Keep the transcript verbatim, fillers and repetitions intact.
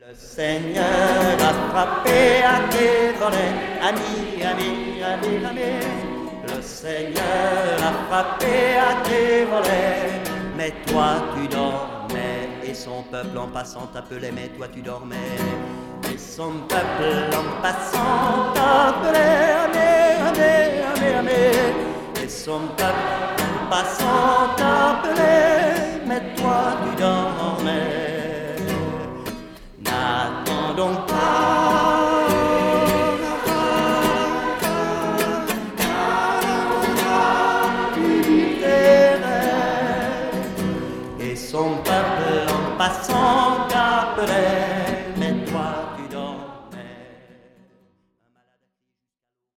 Le Seigneur a frappé à tes volets, ami, ami, ami, ami. Le Seigneur a frappé à tes volets, mais toi tu dormais, et son peuple en passant t'appelait, mais toi tu dormais. Et son peuple en passant t'appelait, ami, ami, ami, ami. Et son peuple en passant t'appelait.